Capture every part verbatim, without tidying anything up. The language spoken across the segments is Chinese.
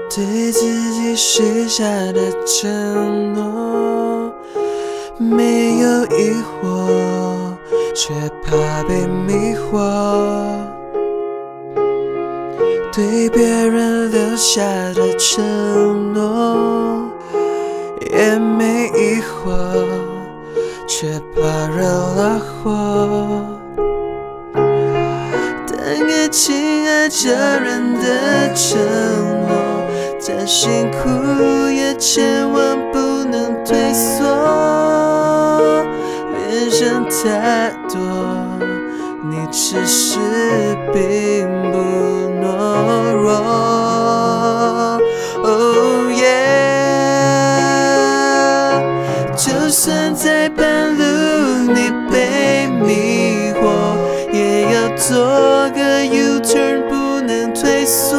对自己许下的承诺，没有疑惑，却怕被迷惑。对别人留下的承诺，也没疑惑，却怕惹了祸。但给亲爱家人的承诺，再辛苦也千万不能退缩。别想太多，你其实并不懦弱。Oh yeah， 就算在半路你被迷惑，也要做个 U-turn， 不能退缩。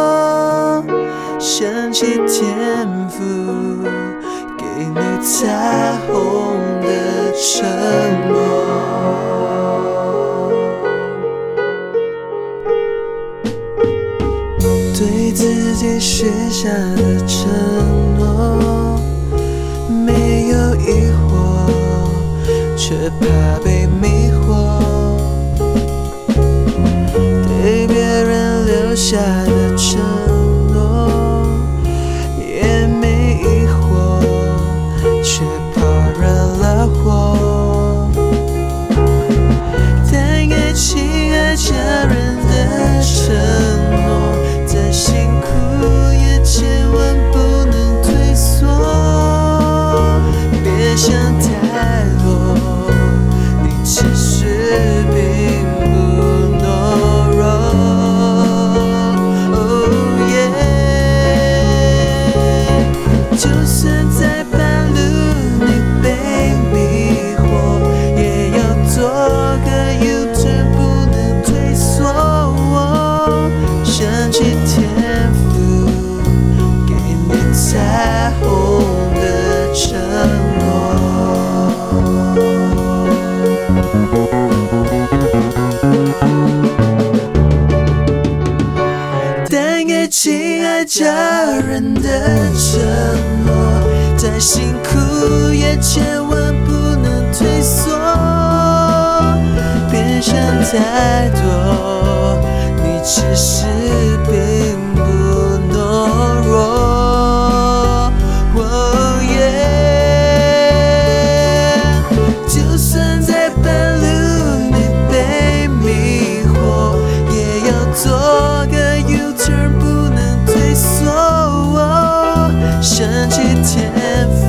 想起天赋给你彩虹的承诺，对自己许下的承诺，没有疑惑，却怕被迷惑。对别人留下的承诺，也没疑惑，却怕惹了祸。带给亲爱家人的承诺，再辛苦也千万不能退缩。别想太多，你其实并不懦弱。Oh yeah， 就算在半路你被迷惑，也要做个 U-turn， 不能退缩。想起天赋给你彩虹的承诺，带给亲爱家人的承诺，再辛苦也千万不能退缩。别想太多，你其实并不懦弱。Oh yeah， 就算在半路你被迷惑，也要做个 U-turn， 不能退缩。想起天赋